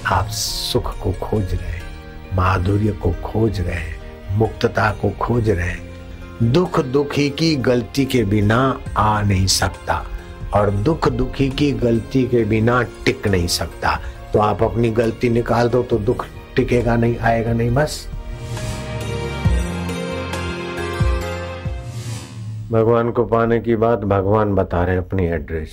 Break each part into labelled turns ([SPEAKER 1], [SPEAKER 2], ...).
[SPEAKER 1] आप सुख को खोज रहे हैं, माधुर्य को खोज रहे हैं, मुक्तता को खोज रहे हैं। दुख दुखी की गलती के बिना आ नहीं सकता और दुख दुखी की गलती के बिना टिक नहीं सकता। तो आप अपनी गलती निकाल दो तो दुख टिकेगा नहीं, आएगा नहीं। बस भगवान को पाने की बात भगवान बता रहे हैं अपनी एड्रेस।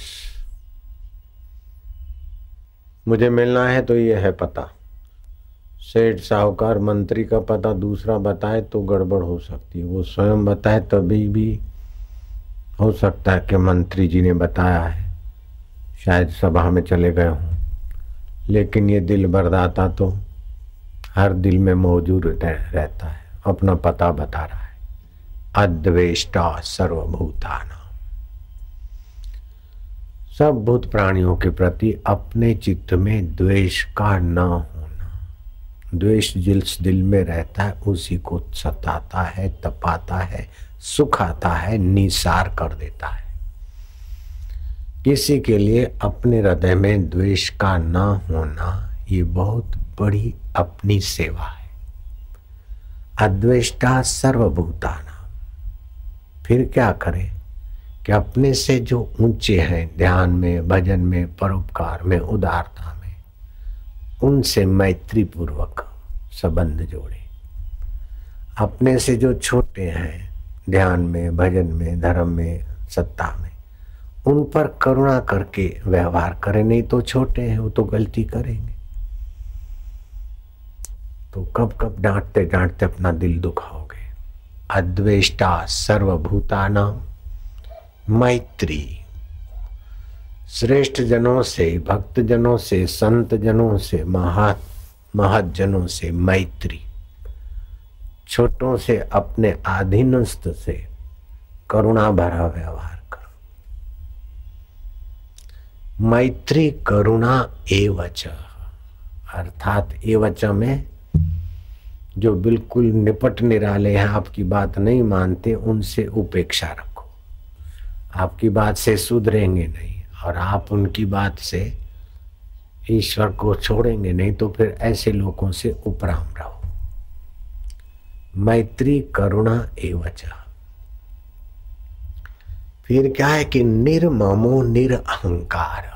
[SPEAKER 1] मुझे मिलना है तो ये है पता। सेठ साहूकार मंत्री का पता दूसरा बताए तो गड़बड़ हो सकती है, वो स्वयं बताए तभी भी हो सकता है कि मंत्री जी ने बताया है, शायद सभा में चले गए हों। लेकिन ये दिल बरदाता तो हर दिल में मौजूद रहता है, अपना पता बता रहा है। अद्वेष्टा सर्वभूतानां, सब भूत प्राणियों के प्रति अपने चित्त में द्वेष का न होना। द्वेष जिस दिल में रहता है उसी को सताता है, तपाता है, सुखाता है, निसार कर देता है। किसी के लिए अपने हृदय में द्वेष का न होना ये बहुत बड़ी अपनी सेवा है। अद्वेष्टा सर्वभूतानां, फिर क्या करें कि अपने से जो ऊंचे हैं ध्यान में, भजन में, परोपकार में, उदारता में, उनसे मैत्री पूर्वक संबंध जोड़े। अपने से जो छोटे हैं ध्यान में, भजन में, धर्म में, सत्ता में, उन पर करुणा करके व्यवहार करें। नहीं तो छोटे हैं वो तो गलती करेंगे, तो कब कब डांटते डांटते अपना दिल दुखाओगे। अद्वेष्टा सर्वभूतानां मैत्री, श्रेष्ठ जनों से, भक्त जनों से, संत जनों से, महत जनों से मैत्री। छोटों से, अपने अधीनस्थ से करुणा भरा व्यवहार करो। मैत्री करुणा एवच, अर्थात एवच में जो बिल्कुल निपट निराले हैं, आपकी बात नहीं मानते, उनसे उपेक्षा रखो। आपकी बात से सुधरेंगे नहीं और आप उनकी बात से ईश्वर को छोड़ेंगे नहीं, तो फिर ऐसे लोगों से उपराम रहो। मैत्री करुणा एवच। फिर क्या है कि निर्ममो निरअहंकार।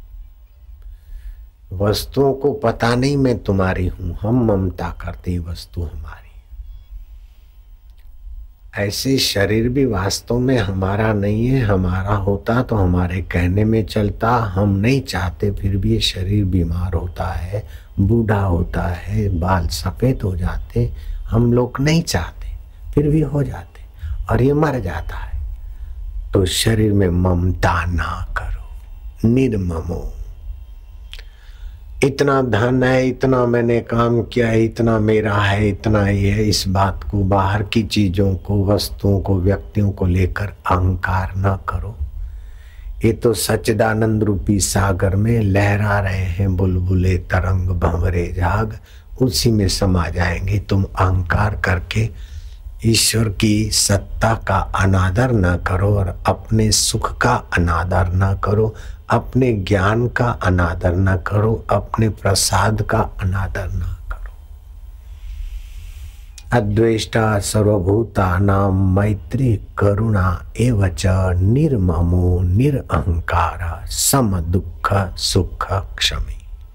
[SPEAKER 1] वस्तुओं को पता नहीं मैं तुम्हारी हूं, हम ममता करते वस्तु हमारी। ऐसे शरीर भी वास्तव में हमारा नहीं है, हमारा होता तो हमारे कहने में चलता। हम नहीं चाहते फिर भी ये शरीर बीमार होता है, बूढ़ा होता है, बाल सफेद हो जाते। हम लोग नहीं चाहते फिर भी हो जाते और ये मर जाता है। तो शरीर में ममता ना करो। निर्ममो, इतना धन है, इतना मैंने काम किया है, इतना मेरा है, इतना ये है, इस बात को, बाहर की चीजों को, वस्तुओं को, व्यक्तियों को लेकर अहंकार न करो। ये तो सच्चिदानंद रूपी सागर में लहरा रहे हैं बुलबुले, तरंग भंवरे जाग, उसी में समा जाएंगे। तुम अहंकार करके ईश्वर की सत्ता का अनादर न करो और अपने सुख का अनादर न करो, अपने ज्ञान का अनादर न करो, अपने प्रसाद का अनादर न करो। अद्वेष्टा सर्वभूतानां मैत्री करुणा एवच निर्ममो निरअहंकार सम दुख सुख क्षमी।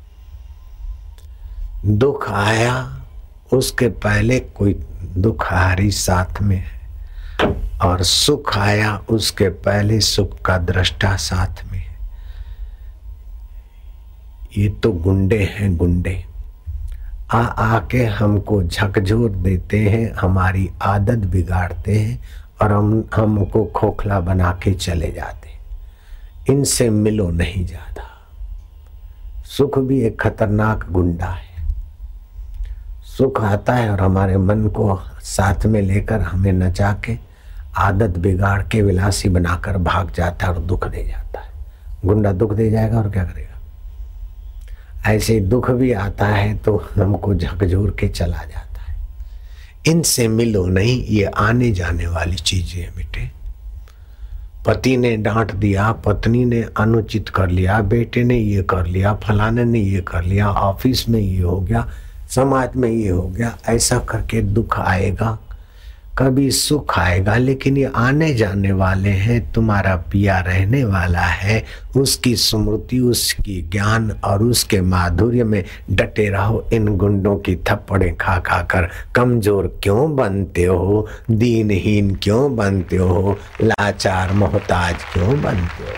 [SPEAKER 1] दुख आया उसके पहले कोई दुखहारी साथ में है और सुख आया उसके पहले सुख का दृष्टा साथ में है। ये तो गुंडे हैं, गुंडे आके हमको झकझोर देते हैं, हमारी आदत बिगाड़ते हैं और हमको खोखला बना के चले जाते। इनसे मिलो नहीं ज्यादा। सुख भी एक खतरनाक गुंडा है। सुख आता है और हमारे मन को साथ में लेकर हमें नचा के आदत बिगाड़ के विलासी बनाकर भाग जाता है और दुख दे जाता है। गुंडा दुख दे जाएगा और क्या करेगा। ऐसे दुख भी आता है तो हमको झकझोर के चला जाता है। इनसे मिलो नहीं, ये आने जाने वाली चीजें बेटे। पति ने डांट दिया, पत्नी ने अनुचित कर लिया, बेटे ने ये कर लिया, फलाने ने ये कर लिया, ऑफिस में ये हो गया, समाज में ये हो गया, ऐसा करके दुख आएगा, कभी सुख आएगा। लेकिन ये आने जाने वाले हैं, तुम्हारा पिया रहने वाला है, उसकी स्मृति, उसकी ज्ञान और उसके माधुर्य में डटे रहो। इन गुंडों की थप्पड़े खा खा कर कमजोर क्यों बनते हो, दीनहीन क्यों बनते हो, लाचार मोहताज क्यों बनते हो।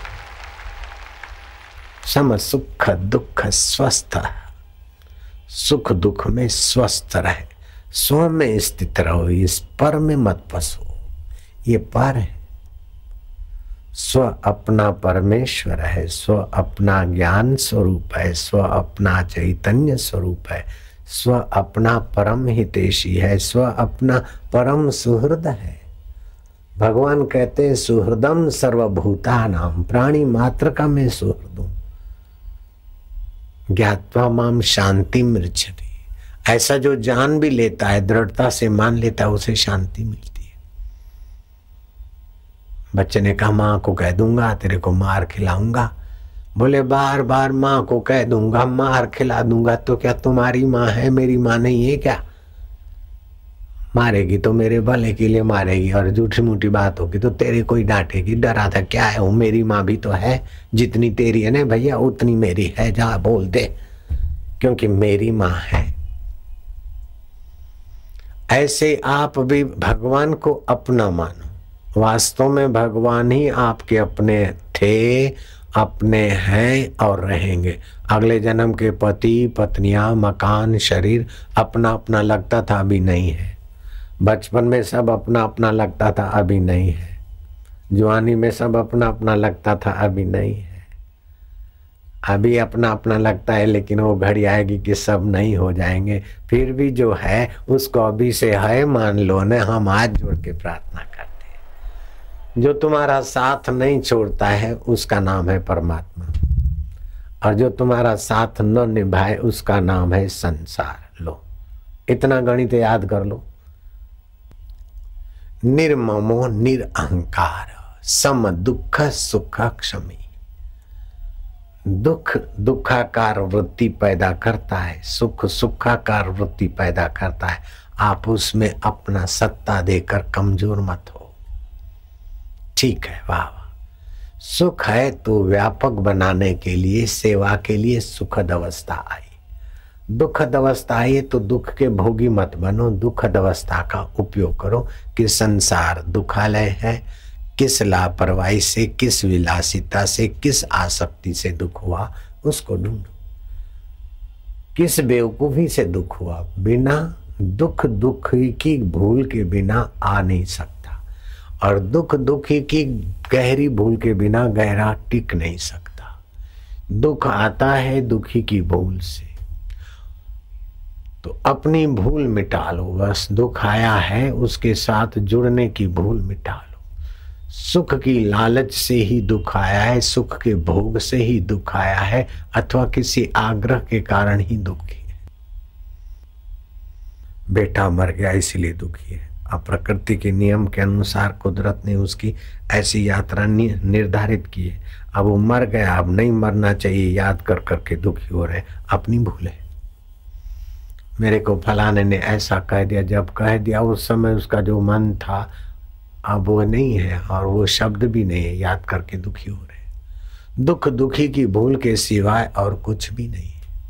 [SPEAKER 1] सम सुख दुख स्वस्थ, सुख दुख में स्वस्थ रहे, स्व में स्थित रहो, इस पर में मत फंसो। ये पर है, स्व अपना परमेश्वर है, स्व अपना ज्ञान स्वरूप है, स्व अपना चैतन्य स्वरूप है, स्व अपना परम हितैषी है, स्व अपना परम सुहृद है। भगवान कहते हैं सुहृदम सर्वभूतानां, प्राणी मात्र का मैं सुहृद हूं। ज्ञात्वा माम शांति मृच्छति, ऐसा जो जान भी लेता है, दृढ़ता से मान लेता है, उसे शांति मिलती है। बच्चे ने कहा माँ को कह दूंगा तेरे को मार खिलाऊंगा। बोले बार बार माँ को कह दूंगा, मार खिला दूंगा, तो क्या तुम्हारी माँ है, मेरी माँ नहीं है क्या? मारेगी तो मेरे भले के लिए मारेगी, और झूठी मूठी बात होगी तो तेरे कोई डांटेगी। डरा था क्या है, वो मेरी माँ भी तो है, जितनी तेरी है ना भैया उतनी मेरी है, जा बोल दे, क्योंकि मेरी माँ है। ऐसे आप भी भगवान को अपना मानो। वास्तव में भगवान ही आपके अपने थे, अपने हैं और रहेंगे। अगले जन्म के पति पत्नियां मकान शरीर अपना अपना लगता था, अभी नहीं है। बचपन में सब अपना अपना लगता था, अभी नहीं है। जवानी में सब अपना अपना लगता था, अभी नहीं है। अभी अपना अपना लगता है, लेकिन वो घड़ी आएगी कि सब नहीं हो जाएंगे। फिर भी जो है उसको अभी से है मान लो न। हम हाथ जोड़ के प्रार्थना करते हैं। जो तुम्हारा साथ नहीं छोड़ता है उसका नाम है परमात्मा, और जो तुम्हारा साथ न निभाए उसका नाम है संसार। लो इतना गणित याद कर लो। निर्ममो निरअहंकार सम दुख सुख क्षमी। दुख दुखाकार वृत्ति पैदा करता है, सुख सुखाकार वृत्ति पैदा करता है। आप उसमें अपना सत्ता देकर कमजोर मत हो। ठीक है, वाह वाह। सुख है तो व्यापक बनाने के लिए, सेवा के लिए सुखद अवस्था आई। दुखद अवस्था आई तो दुख के भोगी मत बनो, दुखद अवस्था का उपयोग करो कि संसार दुखालय है। किस लापरवाही से, किस विलासिता से, किस आसक्ति से दुख हुआ उसको ढूंढो। किस बेवकूफी से दुख हुआ, बिना दुख दुखी की भूल के बिना आ नहीं सकता, और दुख दुखी की गहरी भूल के बिना गहरा टिक नहीं सकता। दुख आता है दुखी की भूल से, तो अपनी भूल मिटा लो। बस दुख आया है उसके साथ जुड़ने की भूल मिटा लो। सुख की लालच से ही दुख आया है, सुख के भोग से ही दुख आया है, अथवा किसी आग्रह के कारण ही दुखी है। बेटा मर गया इसलिए दुखी है। अब प्रकृति के नियम के अनुसार कुदरत ने उसकी ऐसी यात्रा निर्धारित की है। अब वो मर गया, अब नहीं मरना चाहिए, याद कर करके दुखी हो रहे, अपनी भूल है। मेरे को फलाने ने ऐसा कह दिया, जब कह दिया उस समय उसका जो मन था अब वो नहीं है, और वो शब्द भी नहीं है, याद करके दुखी हो रहे। दुख दुखी की भूल के सिवाय और कुछ भी नहीं।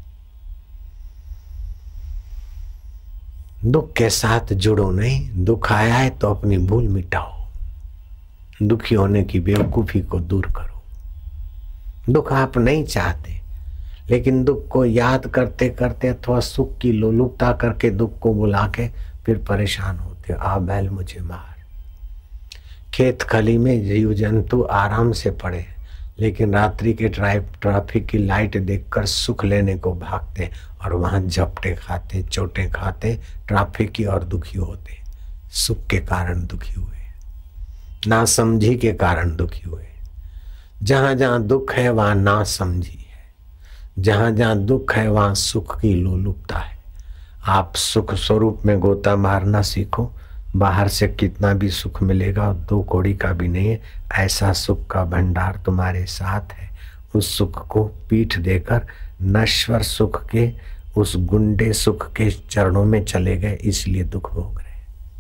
[SPEAKER 1] दुख के साथ जुड़ो नहीं। दुख आया है तो अपनी भूल मिटाओ। दुखी होने की बेवकूफी को दूर करो। दुख आप नहीं चाहते, लेकिन दुख को याद करते करते अथवा सुख की लोलुपता करके दुख को बुला के फिर परेशान होते। आ बैल मुझे मार। खेत खली में जीव जंतु आराम से पड़े, लेकिन रात्रि के ट्रैफिक की लाइट देखकर सुख लेने को भागते, और वहां झपटे खाते, चोटें खाते, ट्रैफिक की और दुखी होते। सुख के कारण दुखी हुए, नासमझी के कारण दुखी हुए। जहां जहां दुख है वहां नासमझी है, जहां जहां दुख है वहां सुख की लोलुपता है। आप सुख स्वरूप में गोता मारना सीखो, बाहर से कितना भी सुख मिलेगा 2 कौड़ी का भी नहीं है। ऐसा सुख का भंडार तुम्हारे साथ है। उस सुख को पीठ देकर नश्वर सुख के, उस गुंडे सुख के चरणों में चले गए, इसलिए दुख भोग रहे।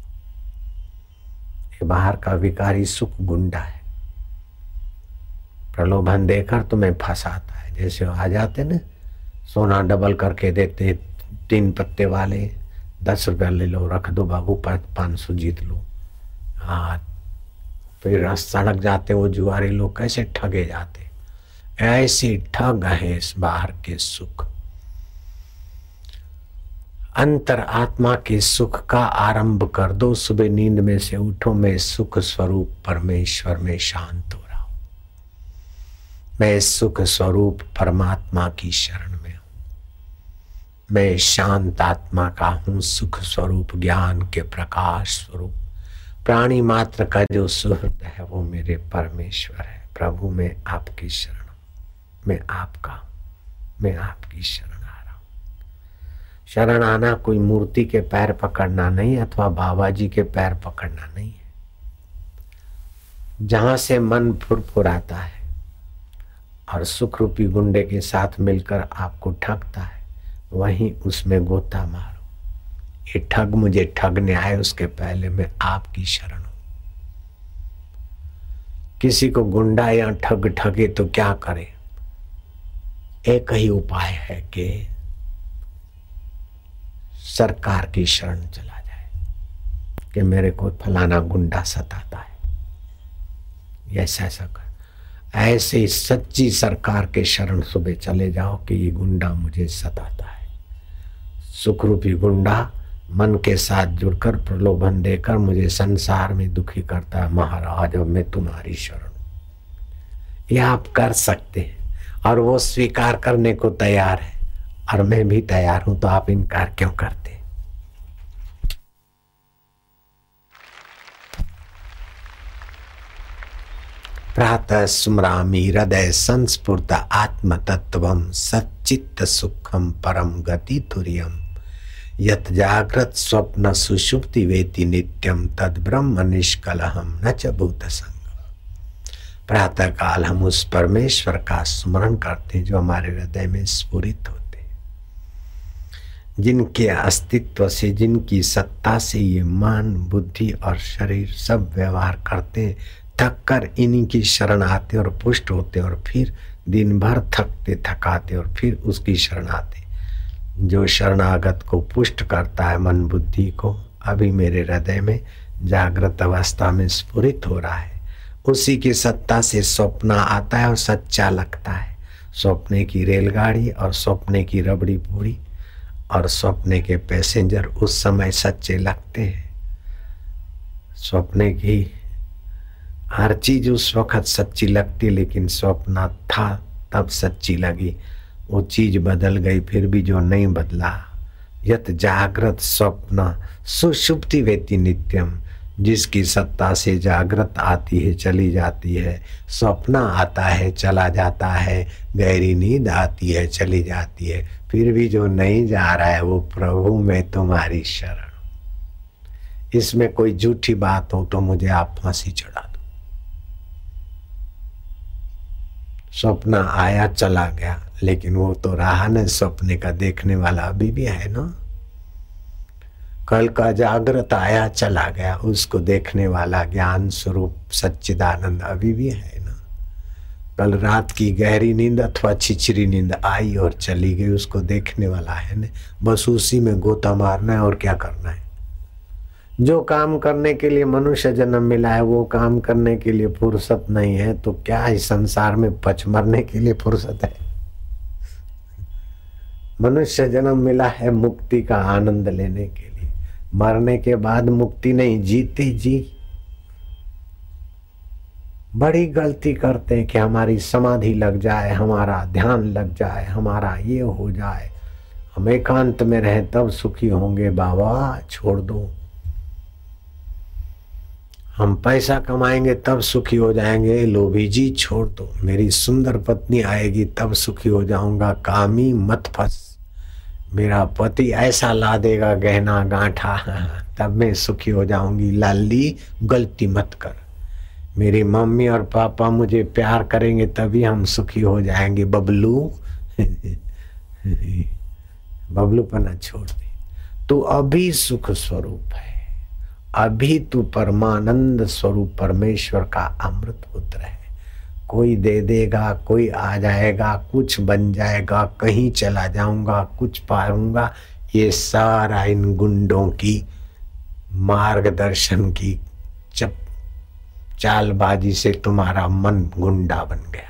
[SPEAKER 1] ये बाहर का विकारी सुख गुंडा है, प्रलोभन देकर तुम्हें फंसाता है। जैसे आ जाते ना, सोना डबल करके देते, 3 पत्ते वाले, 10 रुपया ले लो, रख दो बाबू, 500 जीत लो। हाँ, फिर सड़क जाते वो जुआरी लोग, कैसे ठगे जाते। ऐसे ठग है इस बाहर के सुख। अंतर आत्मा के सुख का आरंभ कर दो। सुबह नींद में से उठो, मैं सुख स्वरूप परमेश्वर में शांत हो रहा हूं, मैं सुख स्वरूप परमात्मा की शरण में हूं, मैं शांत आत्मा का हूं, सुख स्वरूप ज्ञान के प्रकाश स्वरूप। प्राणी मात्र का जो सुहृद है वो मेरे परमेश्वर है। प्रभु मैं आपकी शरण, मैं आपका, मैं आपकी शरण आ रहा हूं। शरण आना कोई मूर्ति के पैर पकड़ना नहीं, अथवा बाबा जी के पैर पकड़ना नहीं है। जहां से मन फुरफुराता है और सुख रूपी गुंडे के साथ मिलकर आपको ठगता है, वहीं उसमें गोता मारो। ये ठग मुझे ठगने आए, उसके पहले मैं आपकी शरण हूं। किसी को गुंडा या ठग ठगे तो क्या करे? एक ही उपाय है कि सरकार की शरण चला जाए कि मेरे को फलाना गुंडा सताता है, ऐसा ऐसा कर। ऐसे सच्ची सरकार के शरण सुबह चले जाओ कि ये गुंडा मुझे सताता है। सुखरूपी गुंडा मन के साथ जुड़कर प्रलोभन देकर मुझे संसार में दुखी करता है। महाराज अब मैं तुम्हारी शरण हूं। यह आप कर सकते हैं और वो स्वीकार करने को तैयार है और मैं भी तैयार हूं, तो आप इनकार क्यों करते? प्रातः स्मरामि हृदय संस्फुर्त आत्म तत्वम सच्चित्त सुखम परम गति तुर्यम यत जागृत स्वप्न सुषुप्ति वेति नित्यम तद ब्रह्म निष्कलहम न च भूत संग। प्रातः काल हम उस परमेश्वर का स्मरण करते हैं जो हमारे हृदय में स्फुरित होते हैं, जिनके अस्तित्व से, जिनकी सत्ता से ये मन, बुद्धि और शरीर सब व्यवहार करते हैं। थक कर इन्हीं की शरण आते और पुष्ट होते और फिर दिन भर थकते थकाते और फिर उसकी शरण आते। जो शरणागत को पुष्ट करता है मन बुद्धि को, अभी मेरे हृदय में जागृत अवस्था में स्फुरित हो रहा है। उसी की सत्ता से स्वप्न आता है और सच्चा लगता है। स्वप्ने की रेलगाड़ी और स्वप्ने की रबड़ी पूरी और स्वप्ने के पैसेंजर उस समय सच्चे लगते हैं। स्वप्ने की हर चीज उस वक्त सच्ची लगती, लेकिन स्वप्न था तब सच्ची लगी। वो चीज बदल गई फिर भी जो नहीं बदला। यत जागृत स्वप्न सुषुप्ति वेति नित्यम, जिसकी सत्ता से जागृत आती है चली जाती है, स्वप्न आता है चला जाता है, गहरी नींद आती है चली जाती है, फिर भी जो नहीं जा रहा है वो प्रभु मैं तुम्हारी शरण। इसमें कोई झूठी बात हो तो मुझे आप फांसी चढ़ा दो। स्वप्न आया चला गया, लेकिन वो तो रहा न, सपने का देखने वाला अभी भी है ना। कल का जागृत आया चला गया, उसको देखने वाला ज्ञान स्वरूप सच्चिदानंद अभी भी है ना। कल रात की गहरी नींद अथवा छिछरी नींद आई और चली गई, उसको देखने वाला है ना। बस उसी में गोता मारना है और क्या करना है। जो काम करने के लिए मनुष्य जन्म मिला है वो काम करने के लिए फुर्सत नहीं है, तो क्या इस संसार में पच मरने के लिए फुर्सत है? मनुष्य जन्म मिला है मुक्ति का आनंद लेने के लिए। मरने के बाद मुक्ति नहीं, जीते जी बड़ी गलती करते हैं कि हमारी समाधि लग जाए, हमारा ध्यान लग जाए, हमारा ये हो जाए, हम एकांत में रहे तब सुखी होंगे। बाबा छोड़ दो। हम पैसा कमाएंगे तब सुखी हो जाएंगे। लोभी जी छोड़ दो। मेरी सुंदर पत्नी आएगी तब सुखी हो जाऊंगा। कामी मत फंस। मेरा पति ऐसा ला देगा गहना गांठा, तब मैं सुखी हो जाऊंगी। लाली गलती मत कर। मेरी मम्मी और पापा मुझे प्यार करेंगे तभी हम सुखी हो जाएंगे। बबलू बबलू पना छोड़ दे। तू अभी सुख स्वरूप है, अभी तू परमानंद स्वरूप परमेश्वर का अमृत पुत्र है। कोई दे देगा, कोई आ जाएगा, कुछ बन जाएगा, कहीं चला जाऊंगा, कुछ पाऊंगा, ये सारा इन गुंडों की मार्गदर्शन की चालबाजी से तुम्हारा मन गुंडा बन गया।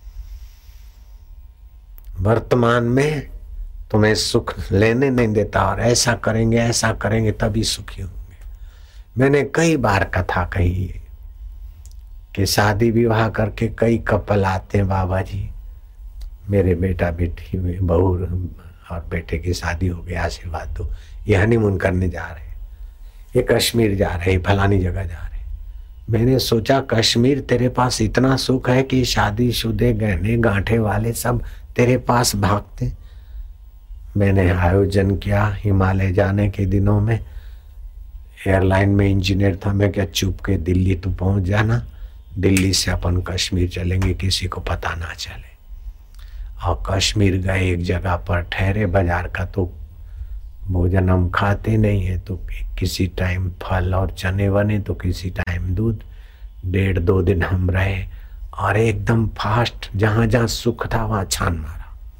[SPEAKER 1] वर्तमान में तुम्हें सुख लेने नहीं देता और ऐसा करेंगे तभी सुखी होंगे। मैंने कई बार कथा कही है कि शादी विवाह करके कई कपल आते हैं, बाबा जी मेरे बेटा बेटी में बहू और बेटे की शादी हो गई, आशीर्वाद दो। ये हनीमून करने जा रहे, ये कश्मीर जा रहे, फलानी जगह जा रहे। मैंने सोचा कश्मीर तेरे पास इतना सुख है कि शादीशुदे गहने गांठे वाले सब तेरे पास भागते। मैंने आयोजन किया हिमालय जाने के दिनों में, एयरलाइन में इंजीनियर था। मैं क्या चुप के दिल्ली तू पहुंच जाना, दिल्ली से अपन कश्मीर चलेंगे, किसी को पता ना चले। और कश्मीर गए, एक जगह पर ठहरे, बाजार का तो भोजन हम खाते नहीं है, तो किसी टाइम फल और चने वने, तो किसी टाइम दूध। 1.5-2 दिन हम रहे और एकदम फास्ट, जहां जहां सुख था वहां छान मारा।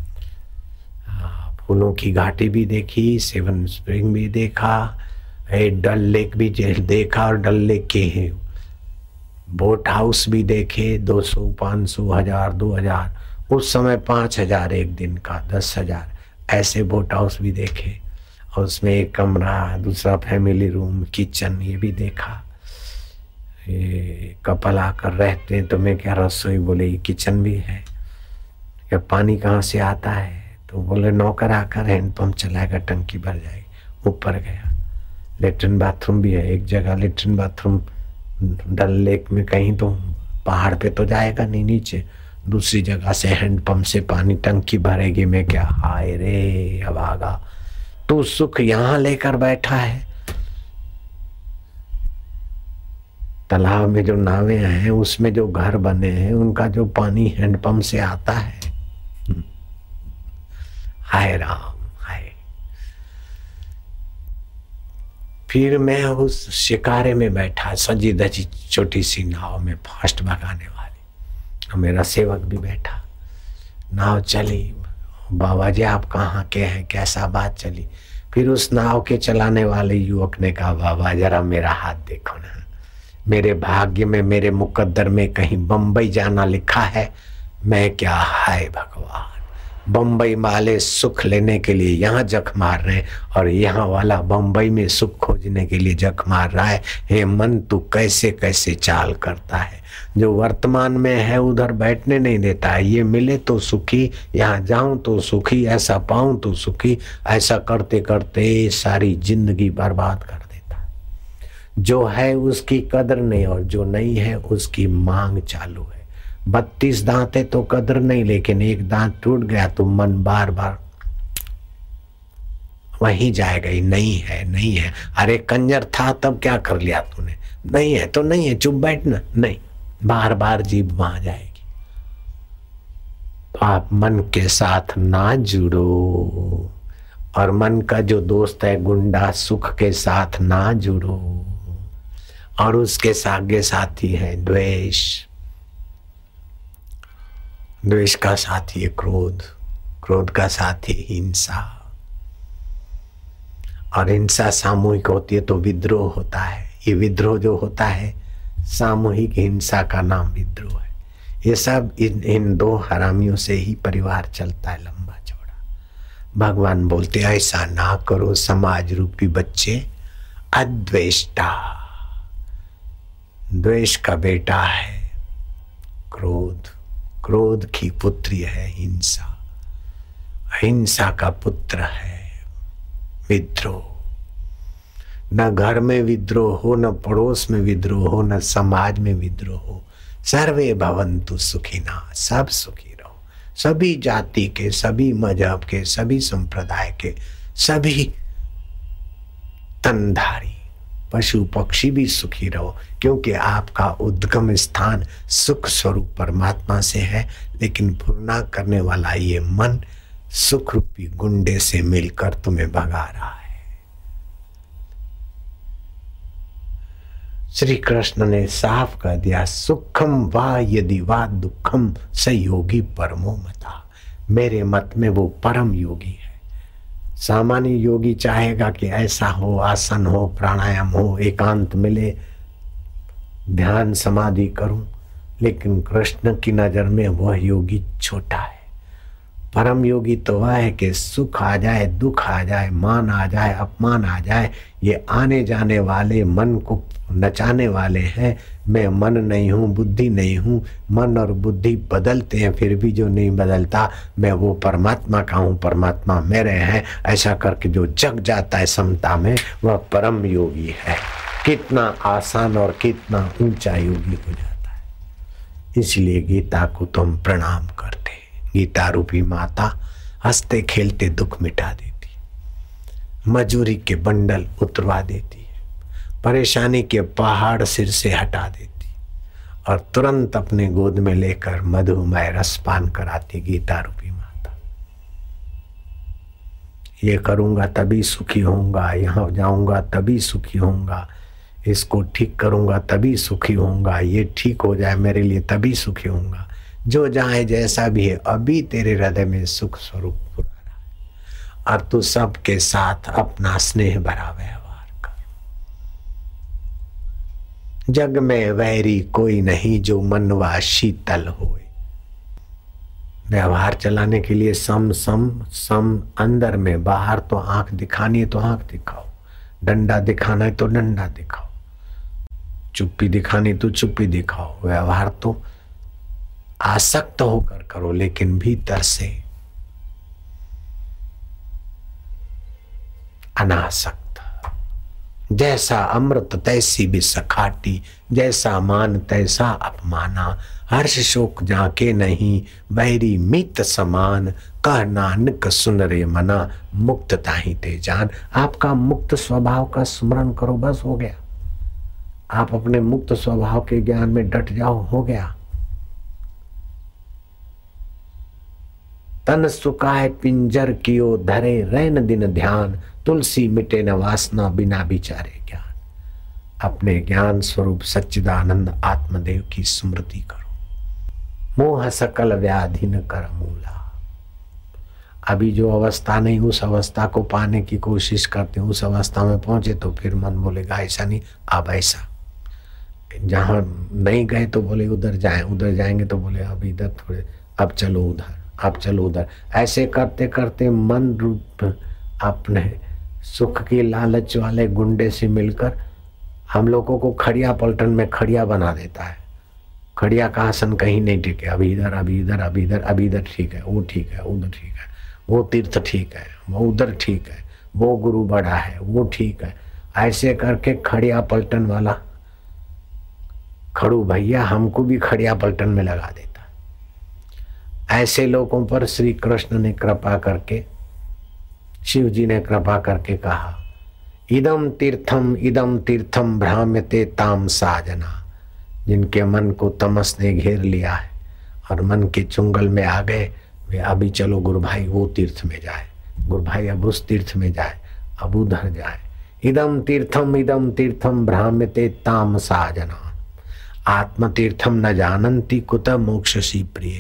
[SPEAKER 1] फूलों की घाटी भी देखी, सेवन स्प्रिंग भी देखा, डल लेक भी देखा, और डल लेक के बोट हाउस भी देखे। 200, 500, 1000, 2000, उस समय 5000 एक दिन का, 10,000 ऐसे बोट हाउस भी देखे। और उसमें एक कमरा, दूसरा फैमिली रूम, किचन, ये भी देखा। ये कपल आकर रहते हैं तो मैं क्या रसोई, बोले ये किचन भी है। या पानी कहाँ से आता है, तो बोले नौकर आकर हैंडपंप चलाएगा, टंकी भर जाएगी। ऊपर गया, लेटरिन बाथरूम भी है। एक जगह लेटरिन बाथरूम डल लेक में, कहीं तो पहाड़ पे तो जाएगा नहीं, नीचे दूसरी जगह से हैंडपंप से पानी टंकी भरेगी। मैं क्या, हाय रे अभागा, तू सुख यहां लेकर बैठा है। तालाब में जो नावें हैं, उसमें जो घर बने हैं, उनका जो पानी हैंडपंप से आता है। हाय राम हाय। फिर मैं उस शिकारे में बैठा, सजी धजी छोटी सी नाव में, फास्ट भगाने वाली, और मेरा सेवक भी बैठा। नाव चली, बाबा जी आप कहाँ के हैं, कैसा बात चली। फिर उस नाव के चलाने वाले युवक ने कहा, बाबा जरा मेरा हाथ देखो ना, मेरे भाग्य में, मेरे मुकद्दर में कहीं बंबई जाना लिखा है। मैं क्या, हाय भगवान, बंबई वाले सुख लेने के लिए यहाँ जख मार रहे हैं, और यहाँ वाला बंबई में सुख खोजने के लिए जख मार रहा है। हे मन, तू कैसे कैसे चाल करता है। जो वर्तमान में है उधर बैठने नहीं देता है। ये मिले तो सुखी, यहाँ जाऊं तो सुखी, ऐसा पाऊं तो सुखी, ऐसा करते करते सारी जिंदगी बर्बाद कर देता है। जो है उसकी कदर नहीं, और जो नहीं है उसकी मांग चालू है। 32 दांत है तो कदर नहीं, लेकिन एक दांत टूट गया तो मन बार बार वहीं जाएगा ही, नहीं है नहीं है। अरे कंजर था तब क्या कर लिया तूने, नहीं है तो नहीं है, चुप बैठना, नहीं, बार बार जीभ वहां जाएगी। तो आप मन के साथ ना जुड़ो, और मन का जो दोस्त है गुंडा, सुख के साथ ना जुड़ो। और उसके सागे साथी है द्वेष, द्वेष का साथी है क्रोध, क्रोध का साथी हिंसा, और हिंसा सामूहिक होती है तो विद्रोह होता है। ये विद्रोह जो होता है, सामूहिक हिंसा का नाम विद्रोह है। ये सब इन दो हरामियों से ही परिवार चलता है लंबा चौड़ा। भगवान बोलते ऐसा ना करो समाज रूपी बच्चे, अद्वेष्टा। द्वेष का बेटा है क्रोध, क्रोध की पुत्री है हिंसा, हिंसा का पुत्र है विद्रोह। न घर में विद्रोह हो, न पड़ोस में विद्रोह हो, न समाज में विद्रोह हो। सर्वे भवन्तु सुखिनः, सब सुखी रहो। सभी जाति के, सभी मजहब के, सभी संप्रदाय के, सभी तनधारी पशु पक्षी भी सुखी रहो, क्योंकि आपका उद्गम स्थान सुख स्वरूप परमात्मा से है। लेकिन फुरना करने वाला ये मन सुख रूपी गुंडे से मिलकर तुम्हें भगा रहा है। श्री कृष्ण ने साफ कह दिया, सुखम वा यदि वा दुखम स योगी परमो मता। मेरे मत में वो परम योगी है। सामान्य योगी चाहेगा कि ऐसा हो, आसन हो, प्राणायाम हो, एकांत मिले, ध्यान समाधि करूं, लेकिन कृष्ण की नजर में वह योगी छोटा है। परम योगी तो वह है कि सुख आ जाए, दुख आ जाए, मान आ जाए, अपमान आ जाए, ये आने जाने वाले मन को नचाने वाले हैं। मैं मन नहीं हूँ, बुद्धि नहीं हूँ, मन और बुद्धि बदलते हैं, फिर भी जो नहीं बदलता मैं वो परमात्मा का हूँ, परमात्मा मेरे हैं। ऐसा करके जो जग जाता है समता में, वह परम योगी है। कितना आसान और कितना ऊंचा योगी हो जाता है। इसलिए गीता को तो हम प्रणाम करते हैं। गीता रूपी माता हंसते खेलते दुख मिटा देती, मजूरी के बंडल उतरवा देती है, परेशानी के पहाड़ सिर से हटा देती और तुरंत अपने गोद में लेकर मधुमय रसपान कराती। गीता रूपी माता, ये करूंगा तभी सुखी होऊंगा, यहाँ जाऊंगा तभी सुखी होऊंगा, इसको ठीक करूंगा तभी सुखी होऊंगा, ये ठीक हो जाए मेरे लिए तभी सुखी होऊंगा। जो जाए जैसा भी है, अभी तेरे हृदय में सुख स्वरूप पूरा रहा है और तू सबके साथ अपना स्नेह भरा व्यवहार कर। जग में वैरी कोई नहीं, जो मनवा शीतल होए। व्यवहार चलाने के लिए सम सम सम अंदर में, बाहर तो आंख दिखानी है तो आंख दिखाओ, डंडा दिखाना है तो डंडा दिखाओ, चुप्पी दिखानी तो चुप्पी दिखाओ। व्यवहार तो आसक्त होकर करो, लेकिन भीतर से अनासक्त। जैसा अमृत तैसी भी सखाटी, जैसा मान तैसा अपमाना। हर्ष शोक जाके नहीं, वैरी मित समान। कह नानक सुन रे मना, मुक्त ताहि ते जान। आपका मुक्त स्वभाव का स्मरण करो, बस हो गया। आप अपने मुक्त स्वभाव के ज्ञान में डट जाओ, हो गया। तन सुखाए पिंजर कियो धरे, रैन दिन ध्यान। तुलसी मिटे न वासना, बिना विचारे ज्ञान। अपने ज्ञान स्वरूप सच्चिदानंद आत्मदेव की स्मृति करो। मोह सकल व्याधि न कर मूला। अभी जो अवस्था नहीं, उस अवस्था को पाने की कोशिश करते हैं। उस अवस्था में पहुंचे तो फिर मन बोलेगा ऐसा नहीं, अब ऐसा। जहां नहीं गए तो बोले उधर जाएं, उधर जाएंगे तो बोले अब इधर थोड़े, अब चलो उधर, अब चलो उधर। ऐसे करते करते मन रूप अपने सुख की लालच वाले गुंडे से मिलकर हम लोगों को खड़िया पलटन में खड़िया बना देता है। खड़िया का आसन कहीं नहीं ठीक है, अभी इधर, अभी इधर, अभी इधर, अभी इधर ठीक है, वो ठीक है, उधर ठीक है, वो तीर्थ ठीक है, वो उधर ठीक है, वो गुरु बड़ा है, वो ठीक है। ऐसे करके खड़िया पलटन वाला खड़ू भैया हमको भी खड़िया पलटन में लगा देता। ऐसे लोगों पर श्री कृष्ण ने कृपा करके, शिव जी ने कृपा करके कहा, इदम तीर्थम भ्राम्यते ताम साजना। जिनके मन को तमस ने घेर लिया है और मन के चुंगल में आ गए, वे अभी चलो गुरु भाई वो तीर्थ में जाए, गुरु भाई अब उस तीर्थ में जाए, अब उधर जाए। इदम तीर्थम भ्राम्यते ताम साजना। आत्म तीर्थम न जानन्ति कुत मोक्षसी प्रिय।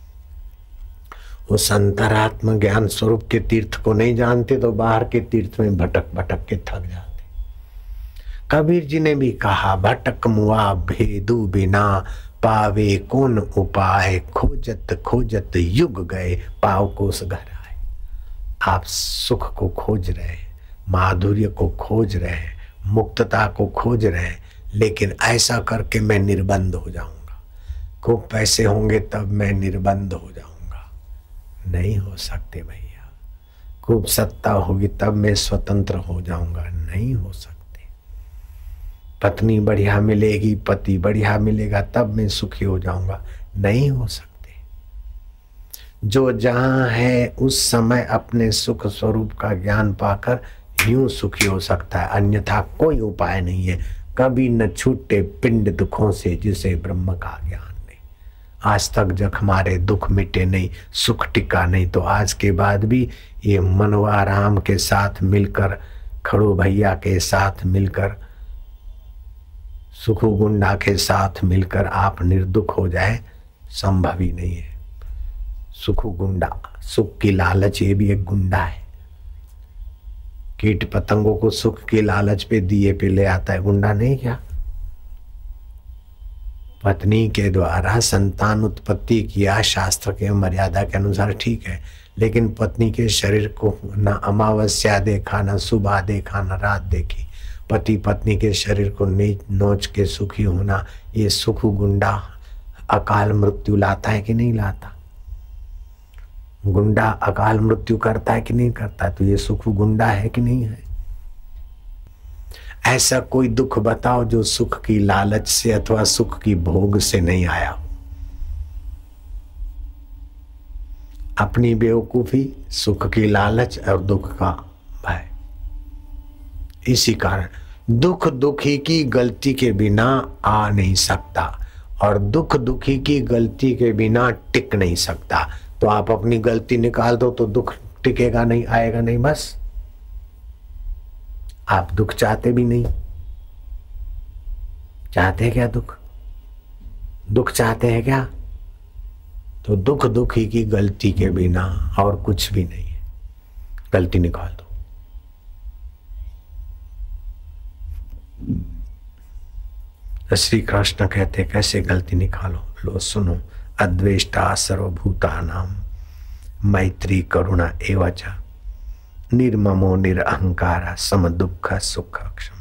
[SPEAKER 1] उस अंतरात्म ज्ञान स्वरूप के तीर्थ को नहीं जानते तो बाहर के तीर्थ में भटक भटक के थक जाते। कबीर जी ने भी कहा, भटक मुआ भेदु बिना, पावे कौन उपाय। खोजत खोजत युग गए, पाव कोस घर आए। आप सुख को खोज रहे हैं, माधुर्य को खोज रहे हैं, मुक्तता को खोज रहे हैं, लेकिन ऐसा करके मैं निर्बंध हो जाऊंगा, खूब पैसे होंगे तब मैं निर्बंध हो जाऊंगा। नहीं हो सकते भैया। खूब सत्ता होगी तब मैं स्वतंत्र हो जाऊंगा, नहीं हो सकते। पत्नी बढ़िया मिलेगी, पति बढ़िया मिलेगा तब मैं सुखी हो जाऊंगा, नहीं हो सकते। जो जहाँ है उस समय अपने सुख स्वरूप का ज्ञान पाकर यूं सुखी हो सकता है, अन्यथा कोई उपाय नहीं है। कभी न छूटे पिंड दुखों से जिसे ब्रह्म का ज्ञान नहीं। आज तक जब हमारे दुख मिटे नहीं, सुख टिका नहीं, तो आज के बाद भी ये मनवा राम के साथ मिलकर, खड़ू भैया के साथ मिलकर, सुखू गुंडा के साथ मिलकर आप निर्दुख हो जाए, संभव ही नहीं है। सुखू गुंडा, सुख की लालच, ये भी एक गुंडा है। कीट पतंगों को सुख की लालच पे दिए पे ले आता है, गुंडा नहीं क्या? पत्नी के द्वारा संतान उत्पत्ति किया शास्त्र के मर्यादा के अनुसार ठीक है, लेकिन पत्नी के शरीर को न अमावस्या देखा, न सुबह देखा, न रात देखी, पति पत्नी के शरीर को नोच के सुखी होना, ये सुख गुंडा अकाल मृत्यु लाता है कि नहीं लाता? गुंडा अकाल मृत्यु करता है कि नहीं करता? तो ये सुख गुंडा है कि नहीं है? ऐसा कोई दुख बताओ जो सुख की लालच से अथवा सुख की भोग से नहीं आया। अपनी बेवकूफी, सुख की लालच और दुख का भय। इसी कारण दुख दुखी की गलती के बिना आ नहीं सकता, और दुख दुखी की गलती के बिना टिक नहीं सकता। तो आप अपनी गलती निकाल दो तो दुख टिकेगा नहीं, आएगा नहीं। बस आप दुख चाहते भी नहीं। चाहते क्या दुख? दुख चाहते हैं क्या? तो दुख दुखी की गलती के बिना और कुछ भी नहीं है। गलती निकाल दो। तो श्री कृष्ण कहते कैसे गलती निकालो? लो सुनो। अद्वेष्टा सर्वभूतानां मैत्री करुणा एवच निर्ममो निरअहंकार सम दुःख सुख क्षम।